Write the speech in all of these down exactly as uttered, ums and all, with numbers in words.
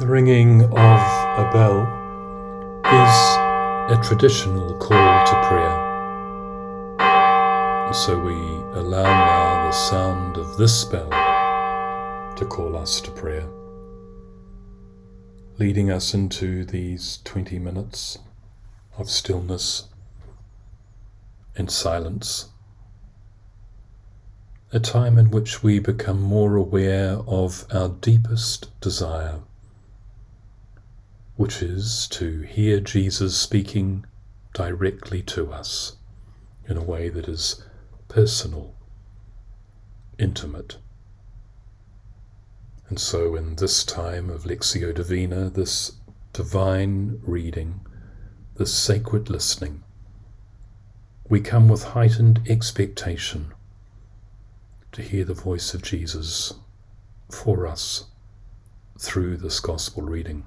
The ringing of a bell is a traditional call to prayer. And so we allow now the sound of this bell to call us to prayer, leading us into these twenty minutes of stillness and silence, a time in which we become more aware of our deepest desire, which is to hear Jesus speaking directly to us in a way that is personal, intimate. And so in this time of Lectio Divina, this divine reading, this sacred listening, we come with heightened expectation to hear the voice of Jesus for us through this gospel reading.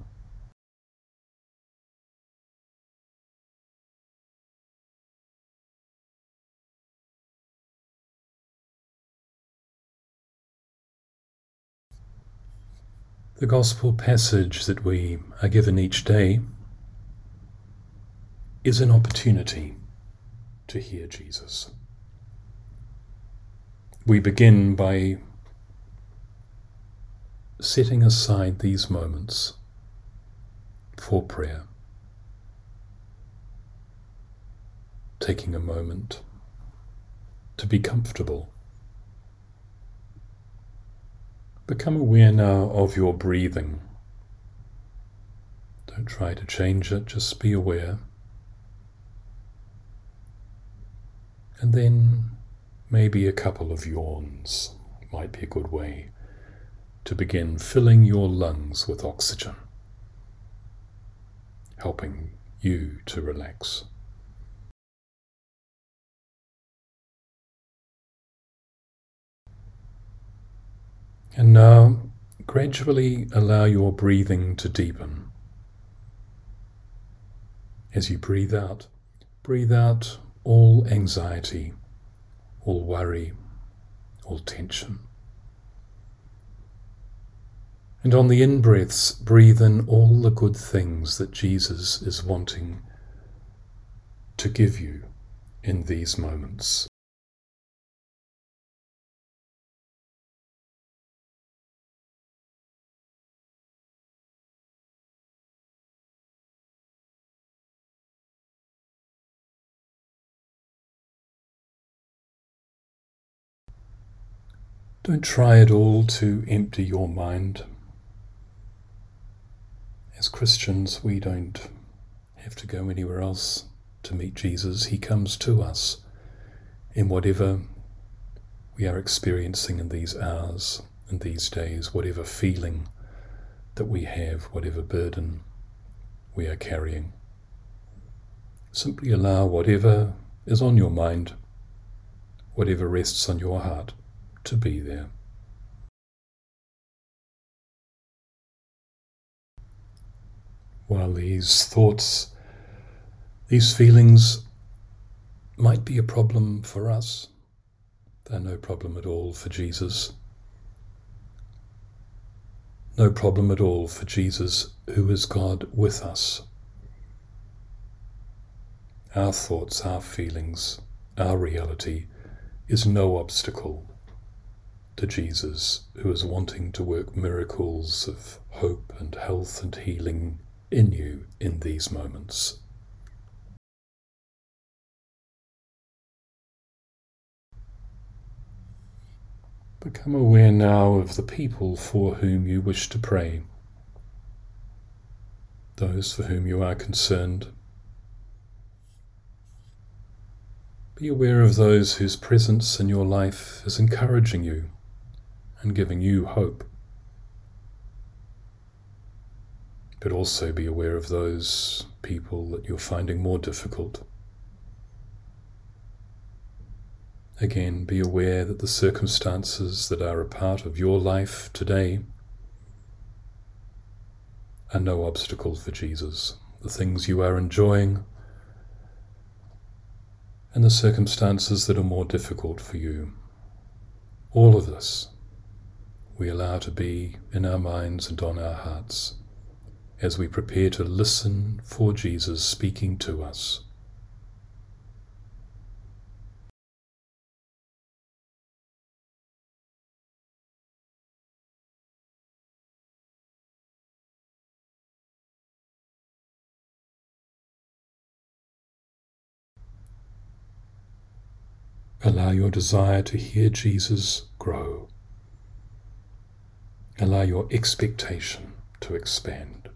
The gospel passage that we are given each day is an opportunity to hear Jesus. We begin by setting aside these moments for prayer, taking a moment to be comfortable. Become aware now of your breathing. Don't try to change it, just be aware. And then maybe a couple of yawns might be a good way to begin filling your lungs with oxygen, helping you to relax. And now, gradually allow your breathing to deepen. As you breathe out, breathe out all anxiety, all worry, all tension. And on the in-breaths, breathe in all the good things that Jesus is wanting to give you in these moments. Don't try at all to empty your mind. As Christians, we don't have to go anywhere else to meet Jesus. He comes to us in whatever we are experiencing in these hours, in these days, whatever feeling that we have, whatever burden we are carrying. Simply allow whatever is on your mind, whatever rests on your heart, to be there. While these thoughts, these feelings might be a problem for us, they're no problem at all for Jesus. No problem at all for Jesus, who is God with us. Our thoughts, our feelings, our reality is no obstacle to Jesus, who is wanting to work miracles of hope and health and healing in you in these moments. Become aware now of the people for whom you wish to pray, those for whom you are concerned. Be aware of those whose presence in your life is encouraging you and giving you hope. But also be aware of those people that you're finding more difficult. Again, be aware that the circumstances that are a part of your life today are no obstacle for Jesus. The things you are enjoying and the circumstances that are more difficult for you. All of this we allow to be in our minds and on our hearts as we prepare to listen for Jesus speaking to us. Allow your desire to hear Jesus grow. Allow your expectation to expand.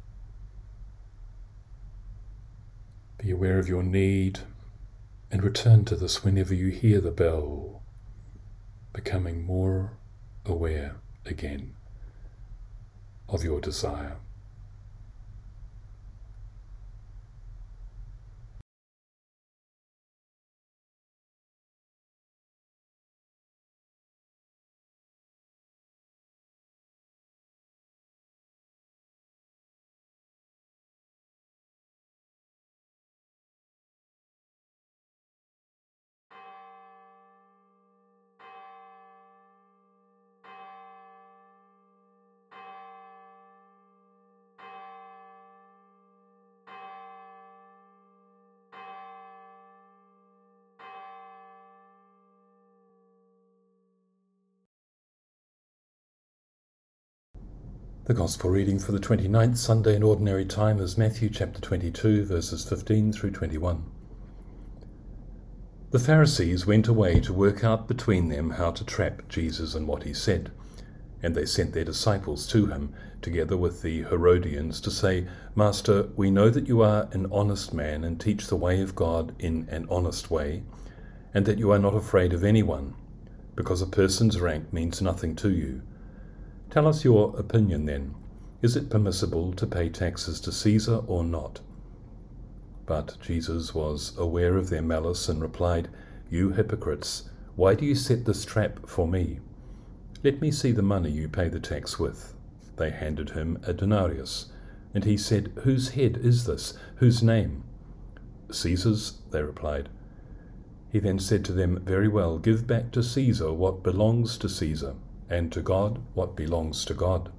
Be aware of your need and return to this whenever you hear the bell, becoming more aware again of your desire. The Gospel reading for the twenty-ninth Sunday in Ordinary Time is Matthew chapter twenty-two, verses fifteen through twenty-one. The Pharisees went away to work out between them how to trap Jesus and what he said, and they sent their disciples to him, together with the Herodians, to say, "Master, we know that you are an honest man and teach the way of God in an honest way, and that you are not afraid of anyone, because a person's rank means nothing to you. Tell us your opinion then. Is it permissible to pay taxes to Caesar or not?" But Jesus was aware of their malice and replied, "You hypocrites, why do you set this trap for me? Let me see the money you pay the tax with." They handed him a denarius, and he said, "Whose head is this? Whose name?" "Caesar's," they replied. He then said to them, "Very well, give back to Caesar what belongs to Caesar, and to God what belongs to God."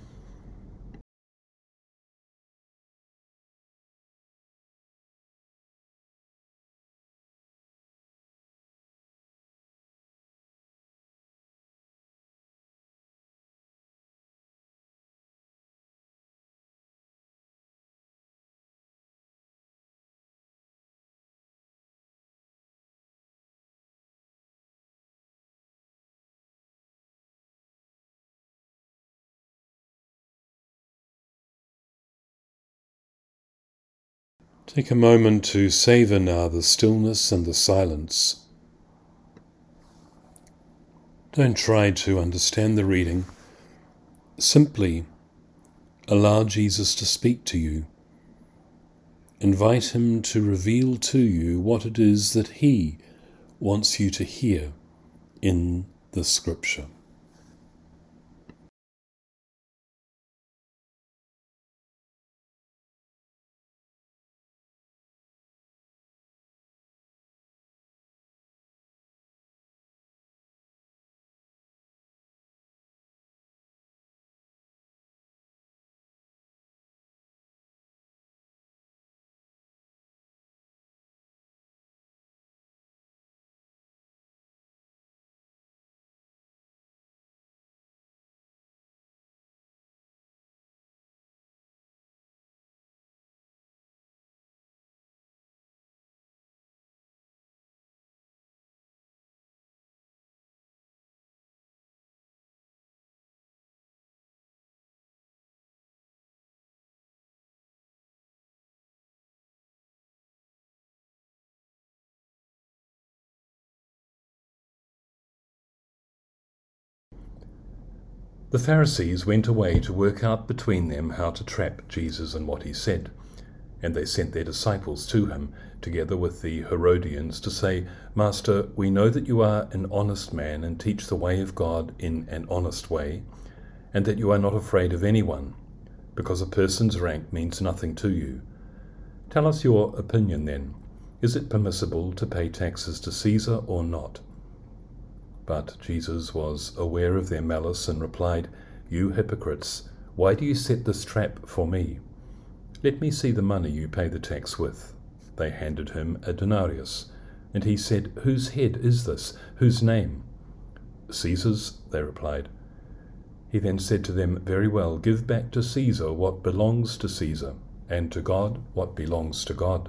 Take a moment to savor now the stillness and the silence. Don't try to understand the reading. Simply allow Jesus to speak to you. Invite him to reveal to you what it is that he wants you to hear in the Scripture. The Pharisees went away to work out between them how to trap Jesus and what he said, and they sent their disciples to him, together with the Herodians, to say, "Master, we know that you are an honest man and teach the way of God in an honest way, and that you are not afraid of anyone, because a person's rank means nothing to you. Tell us your opinion then. Is it permissible to pay taxes to Caesar or not?" But Jesus was aware of their malice and replied, "You hypocrites, why do you set this trap for me? "Let me see the money you pay the tax with." They handed him a denarius, and he said, "Whose head is this? Whose name?" "Caesar's," they replied. He then said to them, "Very well, give back to Caesar what belongs to Caesar, and to God what belongs to God."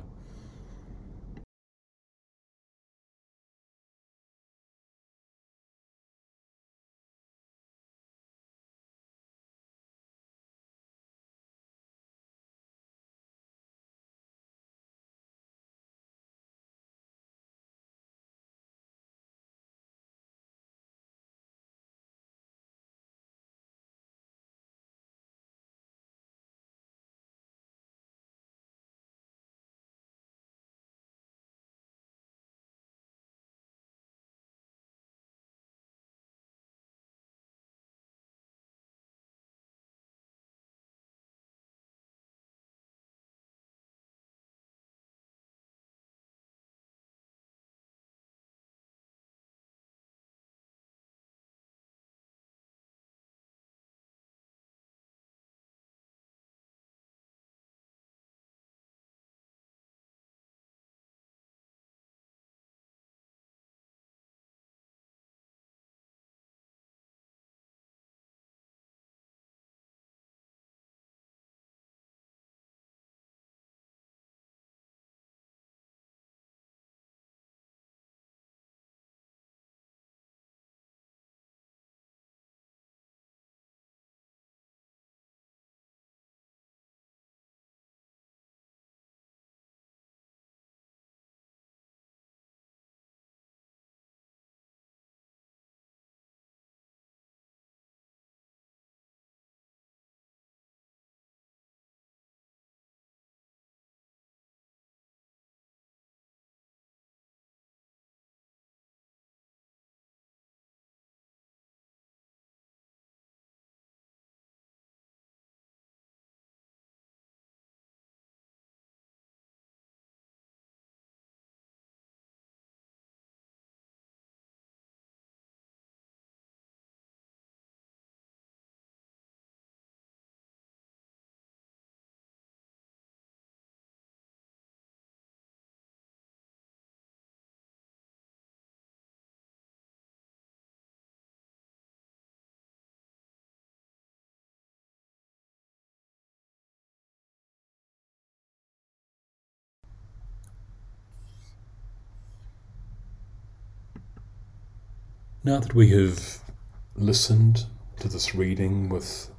Now that we have listened to this reading with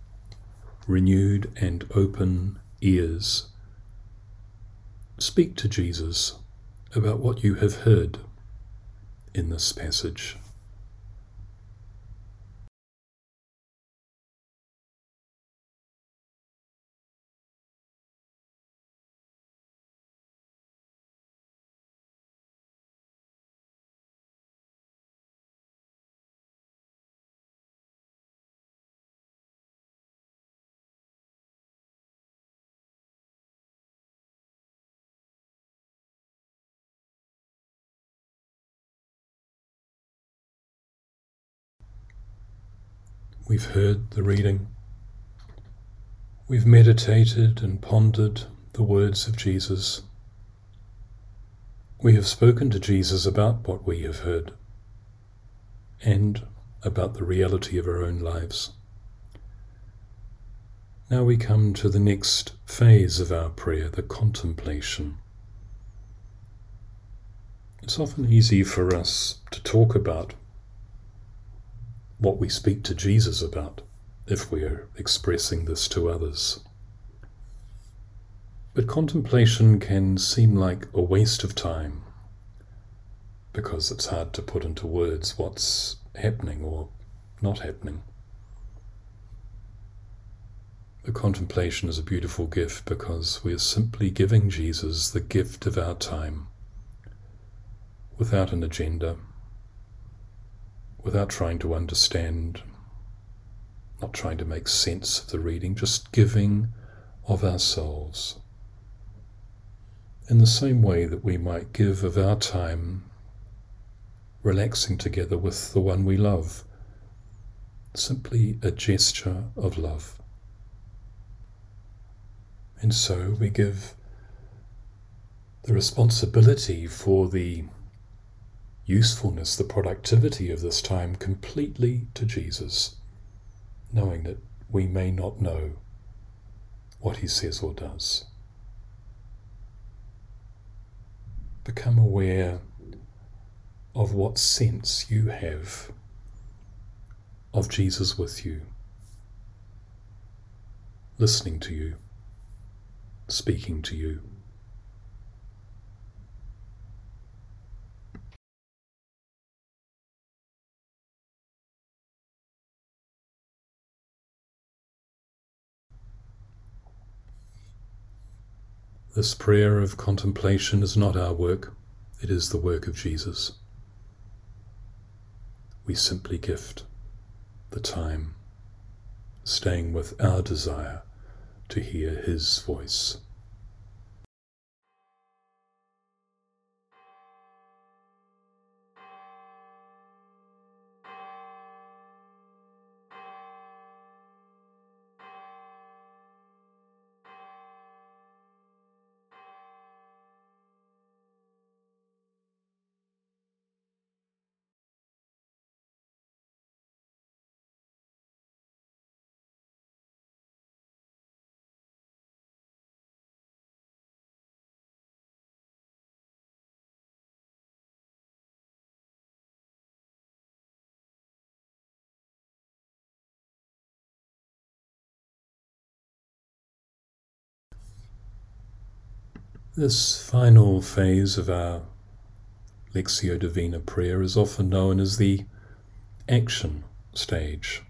renewed and open ears, speak to Jesus about what you have heard in this passage. We've heard the reading. We've meditated and pondered the words of Jesus. We have spoken to Jesus about what we have heard and about the reality of our own lives. Now we come to the next phase of our prayer, the contemplation. It's often easy for us to talk about what we speak to Jesus about if we're expressing this to others. But contemplation can seem like a waste of time because it's hard to put into words what's happening or not happening. The contemplation is a beautiful gift because we are simply giving Jesus the gift of our time without an agenda, without trying to understand, not trying to make sense of the reading, just giving of ourselves. In the same way that we might give of our time relaxing together with the one we love, simply a gesture of love. And so we give the responsibility for the usefulness, the productivity of this time completely to Jesus, knowing that we may not know what he says or does. Become aware of what sense you have of Jesus with you, listening to you, speaking to you. This prayer of contemplation is not our work, it is the work of Jesus. We simply gift the time, staying with our desire to hear his voice. This final phase of our Lectio Divina prayer is often known as the action stage.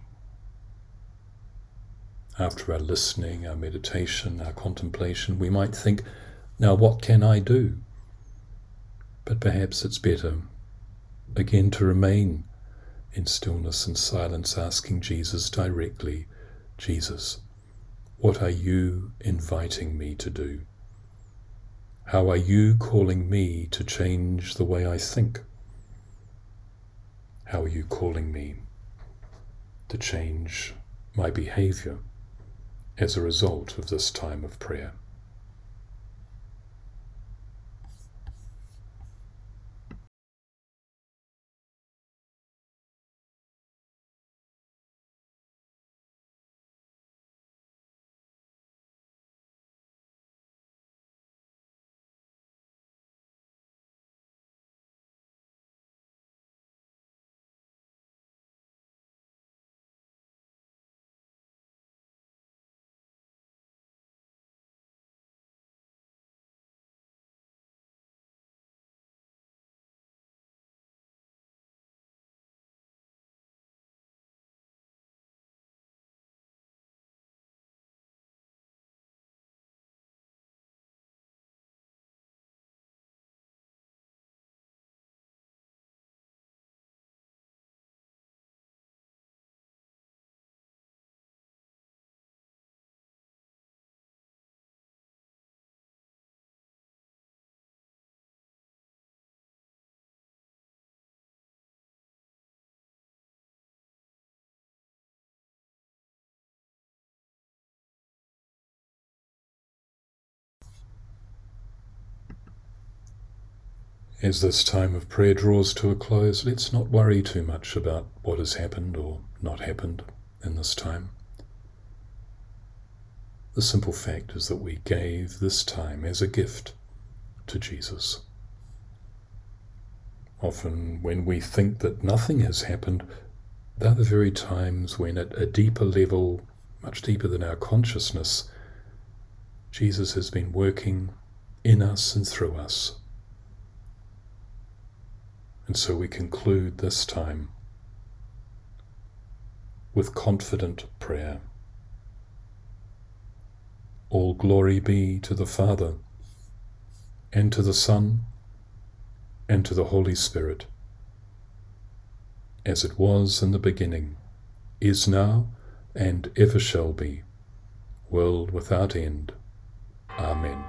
After our listening, our meditation, our contemplation, we might think, now what can I do? But perhaps it's better, again, to remain in stillness and silence, asking Jesus directly, Jesus, what are you inviting me to do? How are you calling me to change the way I think? How are you calling me to change my behavior as a result of this time of prayer? As this time of prayer draws to a close, let's not worry too much about what has happened or not happened in this time. The simple fact is that we gave this time as a gift to Jesus. Often when we think that nothing has happened, they're the very times when at a deeper level, much deeper than our consciousness, Jesus has been working in us and through us. And so we conclude this time with confident prayer. All glory be to the Father, and to the Son, and to the Holy Spirit, as it was in the beginning, is now, and ever shall be, world without end. Amen.